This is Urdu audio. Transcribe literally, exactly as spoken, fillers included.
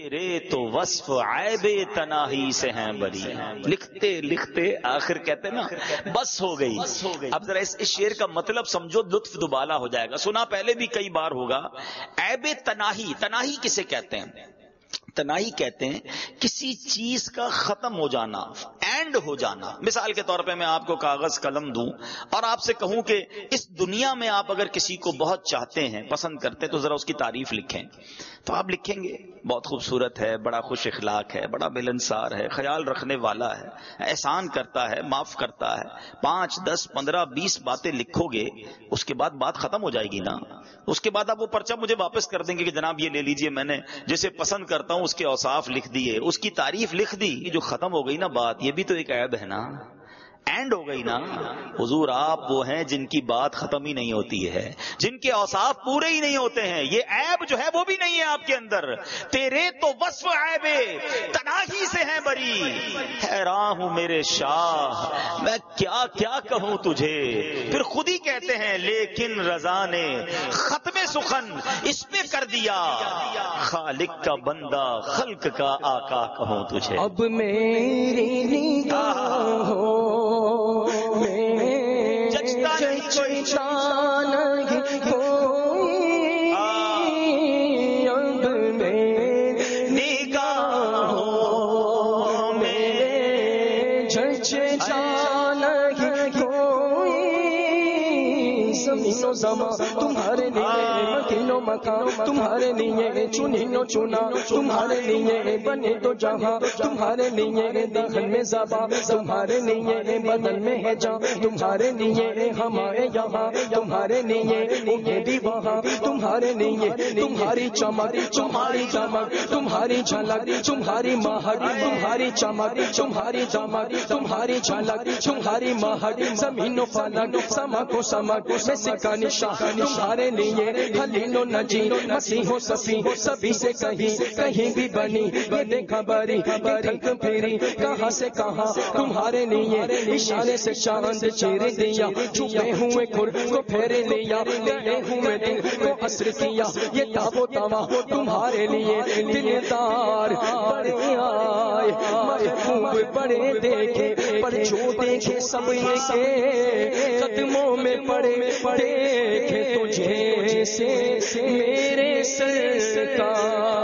تیرے تو وصف عیب تناہی سے ہیں بری. لکھتے لکھتے آخر کہتے نا بس ہو گئی. اب ذرا اس شعر کا مطلب سمجھو، لطف دوبالا ہو جائے گا. سنا پہلے بھی کئی بار ہوگا. عیب تناہی، تناہی کسے کہتے ہیں؟ تناہی کہتے ہیں کسی چیز کا ختم ہو جانا، اینڈ ہو جانا. مثال کے طور پہ میں آپ کو کاغذ قلم دوں اور آپ سے کہوں کہ اس دنیا میں آپ اگر کسی کو بہت چاہتے ہیں، پسند کرتے ہیں، تو ذرا اس کی تعریف لکھیں. تو آپ لکھیں گے بہت خوبصورت ہے، بڑا خوش اخلاق ہے، بڑا ملنسار ہے، خیال رکھنے والا ہے، احسان کرتا ہے، معاف کرتا ہے. پانچ دس پندرہ بیس باتیں لکھو گے، اس کے بعد بات ختم ہو جائے گی نا. اس کے بعد آپ وہ پرچہ مجھے واپس کر دیں گے کہ جناب یہ لے لیجئے، میں نے جسے پسند کرتا ہوں اس کے اوصاف لکھ دیے، اس کی تعریف لکھ دی. یہ جو ختم ہو گئی نا بات، یہ بھی تو ایک عیب ہے نا، اینڈ ہو گئی نا. حضور آپ وہ ہیں جن کی بات ختم ہی نہیں ہوتی ہے، جن کے اوصاف پورے ہی نہیں ہوتے ہیں. یہ عیب جو ہے وہ بھی نہیں ہے آپ کے اندر. تیرے تو وصف عیب تناہی سے ہیں بری. حیران ہوں میرے شاہ میں کیا کیا کہوں تجھے. پھر خود ہی کہتے ہیں لیکن رضا نے ختم سخن اس پہ کر دیا، خالق کا بندہ خلق کا آقا کہوں تجھے. اب میری نگاہوں میں جچتا نہیں کوئی، اب میری نگاہوں میں جچتا نہیں کوئی. زمین و زمان تمہارے لیے، مکین و مکان تمہارے لیے، چنی و چنا تمہارے لیے، بنے تو جہاں تمہارے لیے، دہن میں زباں تمہارے لیے، بدن میں ہے جاں تمہارے لیے، ہمارے یہاں تمہارے لیے، یہ بھی وہاں تمہارے لیے. تمہاری چمک تمہاری چمک تمہاری جھلک تمہاری مہک تمہاری چمک تمہاری چمک تمہاری جھلک تمہاری مہک. زمین و فلک سمک و سمک میں سکا نشان تمہارے لیے. خلیل و نجی مسیح و صفی سبھی سے کہیں کہیں بھی بنی. یہ دیکھا بری تھک پھری کہاں سے کہاں تمہارے لیے. اشارے سے چاند چیر دیا، چھپے ہوئے کھر کو پھیرے لیا، لے ہوئے دل کو اثر کیا. یہ تابو توا تمہارے لیے. دلدار بڑے آئے محبوب بڑے دیکھے، پر جو دیکھے سب کے قدموں میں پڑے دیکھے تجھے سے میرے سرکار.